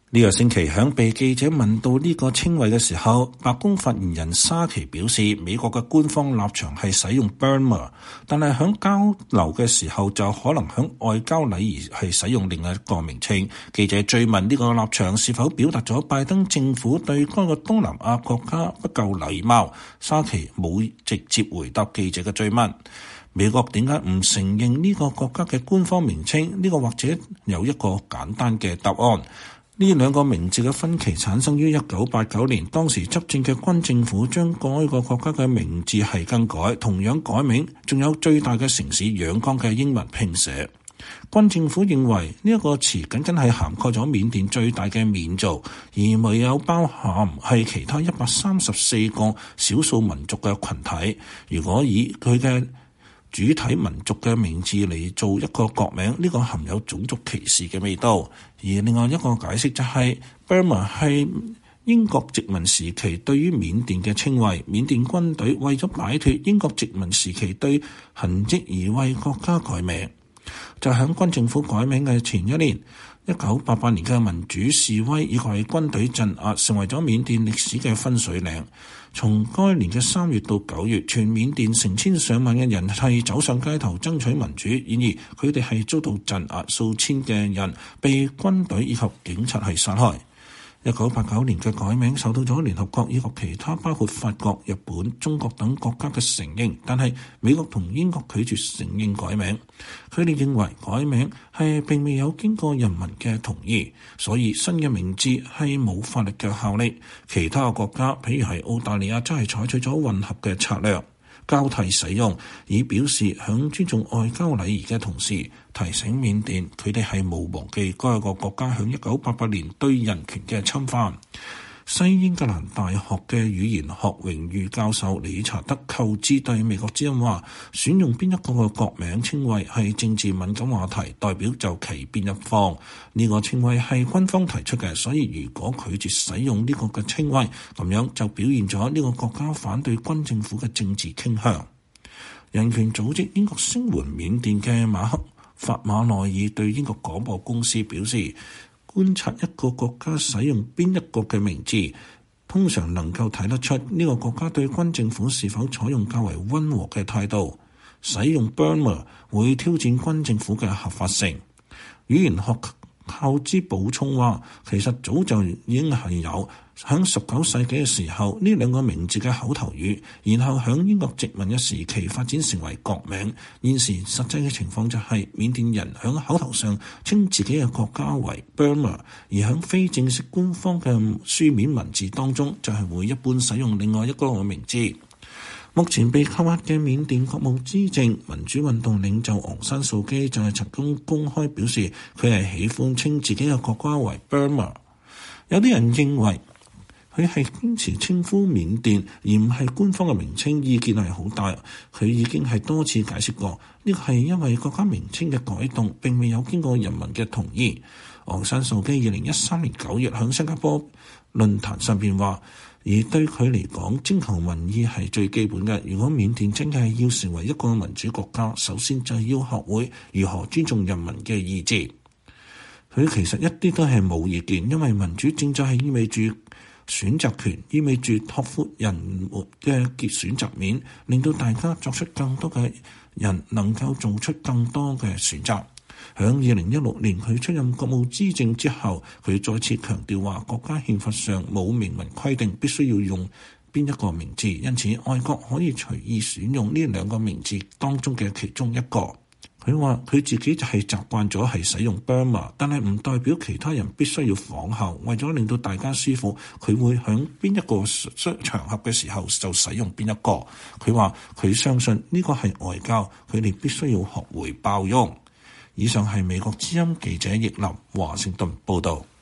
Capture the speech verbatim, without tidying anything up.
呢個星期響被記者問到呢個稱謂嘅時候，白宮發言人沙奇表示，美國嘅官方立場係使用 Burma， 但係響交流嘅時候就可能響外交禮儀係使用另一個名稱。記者追問呢個立場是否表達咗拜登政府對該個東南亞國家不夠禮貌，沙奇冇直接回答記者嘅追問。美國點解唔承認呢個國家嘅官方名稱？呢個或者有一個簡單嘅答案。呢兩個名字嘅分歧產生於一九八九年，當時執政嘅軍政府將該個國家嘅名字係更改，同樣改名，仲有最大嘅城市仰光嘅英文拼寫。軍政府認為呢一個詞僅僅係涵蓋咗緬甸最大嘅緬族，而未有包含係其他一百三十四個少數民族嘅群體。如果以佢嘅主體民族嘅名字嚟做一個國名，呢個含有種族歧視嘅味道。而另外一個解釋就係 Burma 係英國殖民時期對於緬甸嘅稱謂，緬甸軍隊為咗擺脫英國殖民時期對痕跡而為國家改名。就響軍政府改名嘅前一年，一九八八年嘅民主示威以及軍隊鎮壓成為咗緬甸歷史嘅分水嶺。從該年嘅三月到九月，全緬甸成千上萬嘅人係走上街頭爭取民主，然而佢哋係遭到鎮壓，數千嘅人被軍隊以及警察係殺害。一九八九年嘅改名受到咗聯合國以及其他包括法國、日本、中國等國家嘅承認，但係美國同英國拒絕承認改名。佢哋認為改名係並未有經過人民嘅同意，所以新嘅名字係冇法律嘅效力。其他國家，譬如係澳大利亞，真係採取咗混合嘅策略，交替使用，以表示響尊重外交禮儀嘅同時，提醒緬甸佢哋係冇忘記該個國家響一九八八年對人權嘅侵犯。西英格蘭大學嘅語言學榮譽教授理查德寇茲對美國之音話，選用邊一個嘅國名稱謂係政治敏感話題，代表就企邊一方。呢、這個稱謂係軍方提出嘅，所以如果拒絕使用呢個嘅稱謂，咁樣就表現咗呢個國家反對軍政府嘅政治傾向。人權組織英國聲援緬甸嘅馬克法馬內爾對英國廣播公司表示，觀察一個國家使用邊一個嘅名字，通常能夠睇得出呢個國家對軍政府是否採用較為溫和嘅態度。使用 Burma 會挑戰軍政府嘅合法性。語言學寇茲補充話，其實早就已經係有響十九世紀嘅時候呢兩個名字嘅口頭語，然後響英國殖民嘅時期發展成為國名。現時實際嘅情況就係緬甸人響口頭上稱自己嘅國家為 Burma， 而響非正式官方嘅書面文字當中就係會一般使用另外一個名字。目前被扣押嘅緬甸國務資政民主運動領袖昂山素基就係曾經公開表示，佢係喜歡稱自己嘅國家為 Burma。有啲人認為佢係堅持稱呼緬甸而唔係官方嘅名稱，意見係好大。佢已經係多次解釋過，呢個係因為國家名稱嘅改動並未有經過人民嘅同意。昂山素基二零一三年九月喺新加坡論壇上邊話，而對佢嚟講，徵求民意係最基本嘅。如果緬甸真係要成為一個民主國家，首先就要學會如何尊重人民嘅意志。佢其實一啲都係冇意見，因為民主正在係意味住選擇權，意味住拓闊人們嘅結選擇面，令到大家作出更多嘅人能夠做出更多嘅選擇。響二零一六年佢出任國務資政之後，佢再次強調話國家憲法上冇明文規定必須要用邊一個名字，因此外國可以隨意選用呢兩個名字當中嘅其中一個。佢話佢自己就係習慣咗係使用 Burma， 但係唔代表其他人必須要仿效。為咗令到大家舒服，佢會響邊一個場合嘅時候就使用邊一個。佢話佢相信呢個係外交，佢哋必須要學會包容。以上係美國之音記者葉立華盛頓報道。